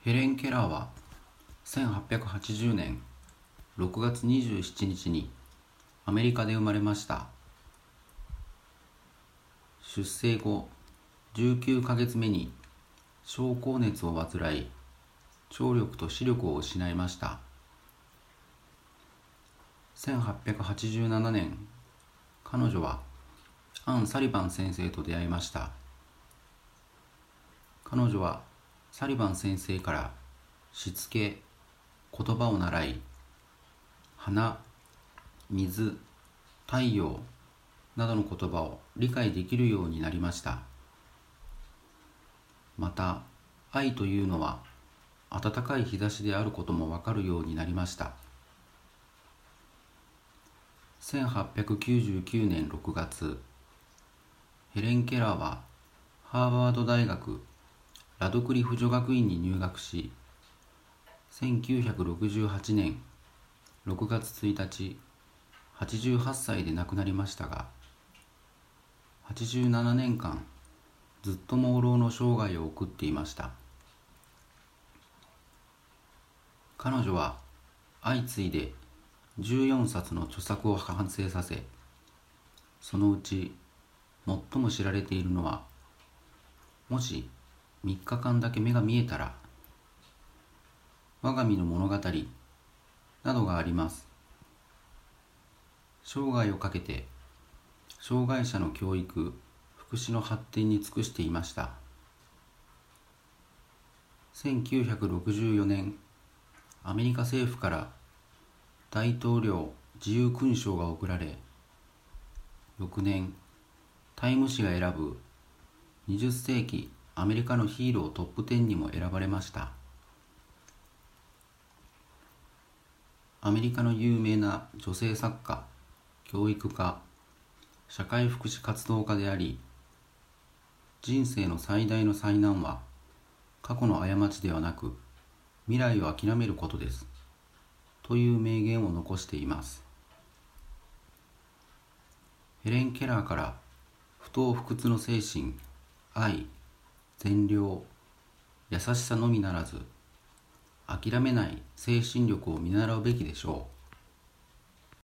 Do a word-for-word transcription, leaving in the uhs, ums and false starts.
ヘレン・ケラーはせんはっぴゃくはちじゅうねんろくがつにじゅうしちにちにアメリカで生まれました。出生後じゅうきゅうかげつめに症候熱を患い、聴力と視力を失いました。せんはっぴゃくはちじゅうななねん、彼女はアン・サリバン先生と出会いました。彼女はサリバン先生からしつけ、言葉を習い、花、水、太陽などの言葉を理解できるようになりました。また、愛というのは暖かい日差しであることもわかるようになりました。せんはっぴゃくきゅうじゅうきゅうねんろくがつ、ヘレン・ケラーはハーバード大学ラドクリフ女学院に入学し、せんきゅうひゃくろくじゅうはちねんろくがつついたち、はちじゅうはっさいで亡くなりましたが、はちじゅうななねんかんずっと朦朧の生涯を送っていました。彼女は相次いでじゅうよんさつの著作を完成させ、そのうち最も知られているのは、もしみっかかんだけ目が見えたら、我が身の物語などがあります。生涯をかけて障害者の教育・福祉の発展に尽くしていました。せんきゅうひゃくろくじゅうよねん、アメリカ政府から大統領自由勲章が贈られ、翌年、タイム誌が選ぶにじゅっせいきアメリカのヒーロートップじゅうにも選ばれました。アメリカの有名な女性作家、教育家、社会福祉活動家であり、人生の最大の災難は過去の過ちではなく未来を諦めることですという名言を残しています。ヘレン・ケラーから不撓不屈の精神、愛、善良、優しさのみならず、諦めない精神力を見習うべきでしょう。